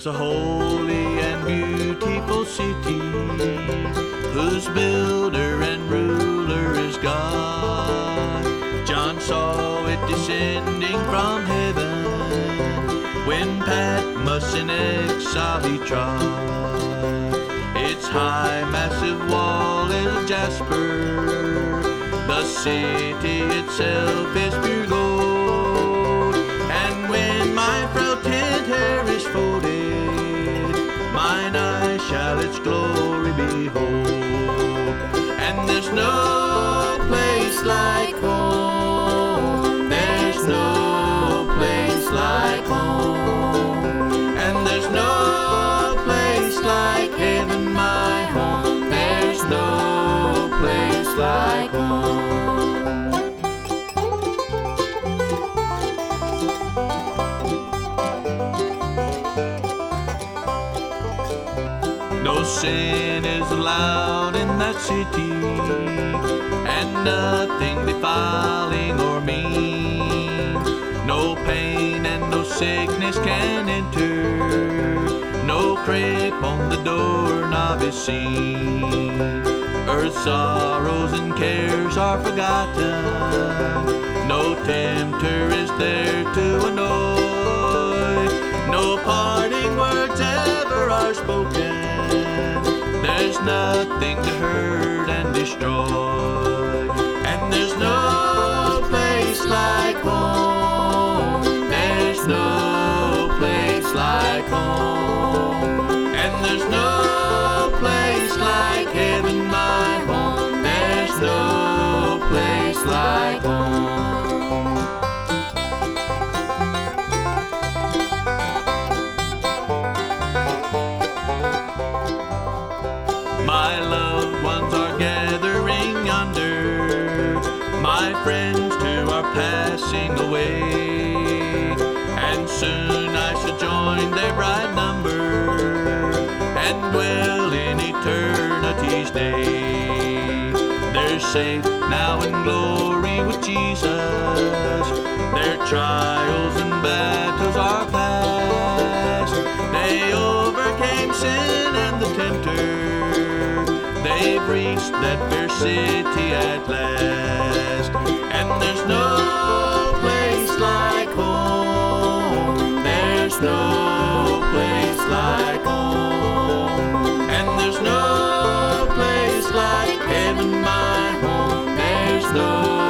There's a holy and beautiful city whose builder and ruler is God. John saw it descending from heaven when Patmos in exile he trod. Its high, massive wall is jasper. The city itself is pure gold. And when my frail tent hair is folded, mine eyes shall its glory behold. And there's no place like home. There's no place like home. And there's no place like heaven, my home. There's no place like home. No sin is allowed in that city, and nothing defiling or mean. No pain and no sickness can enter. No crape on the doorknob is seen. Earth's sorrows and cares are forgotten. No tempter is there to annoy. No parting words ever are spoken. There's nothing to hurt and destroy. And there's no place like home. There's no place like home. And there's no place like heaven, my home. There's no place like home. My loved ones are gathering yonder. My friends too are passing away. And soon I shall join their bright number and dwell in eternity's day. They're safe now in glory with Jesus. Their trials and battles are past. They overcame sin and the tempter. They've reached that fair city at last. And there's no place like home. There's no place like home. And there's no place like heaven, my home. There's no